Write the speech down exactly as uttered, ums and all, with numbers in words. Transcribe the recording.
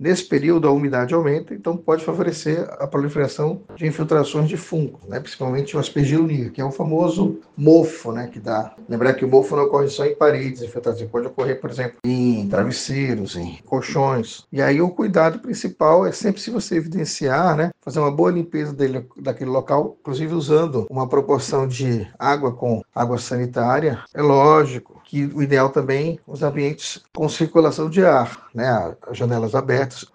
Nesse período, a umidade aumenta, então pode favorecer a proliferação de infiltrações de fungo, né? Principalmente o aspergillomia, que é o famoso mofo, né? Que dá. Lembrar que o mofo não ocorre só em paredes infiltradas, pode ocorrer, por exemplo, em travesseiros, em colchões. E aí o cuidado principal é sempre, se você evidenciar, né? Fazer uma boa limpeza dele, daquele local, inclusive usando uma proporção de água com água sanitária. É lógico que o ideal também os ambientes com circulação de ar, né? As janelas abertas,